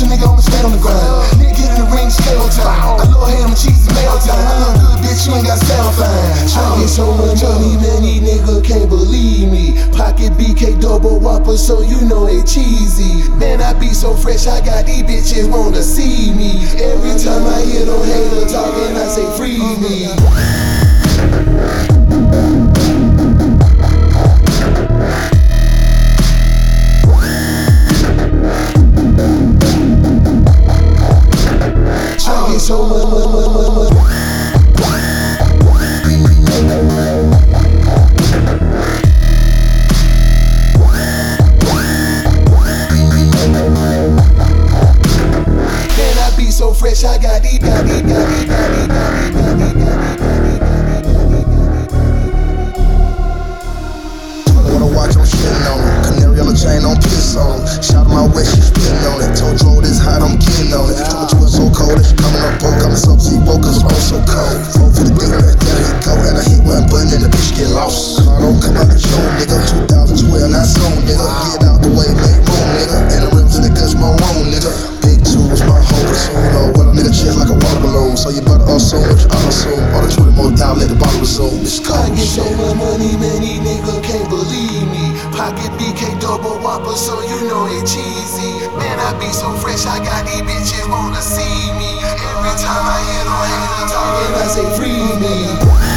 a nigga, I'ma stay on the grind. Nigga get in the ring, scale time. I love ham and cheese and mail time. I look good, bitch, you ain't got sound fine. Tryna get so much money, man, these niggas can't believe me. Pocket BK double whopper, so you know they cheesy. Man, I be so fresh, I got these bitches wanna see me. Every time I hear them haters talking, I say free me. So much. Man, I be so fresh, I got these. Wanna watch, I'm shitting on it. Canary yellow chain on piss on it. Shout my way, she spitting on it. Told Dro this hot, I'm getting on it. Told you it's so cold that she coming up broke. I'm a sub-zero cause I'm so cold. Vote for the dick back, there he go. And I hit one button and the bitch get lost. Car don't come out the show, nigga. 2012, not so, nigga. Get out the way, make room, nigga. And the rims and the guts, my own, nigga. Big tools, my whole pursuit. Oh, well, a nigga chest like a water balloon. So you better assume what you assume. All the 20 more down, let the bottle resume. It's cold. I get so much money, man, these niggas can't believe me. Pocket BK double whopper, so you know they cheesy. Man, I be so fresh, I got these bitches wanna see me. Every time I hear them haters talking, I say free me.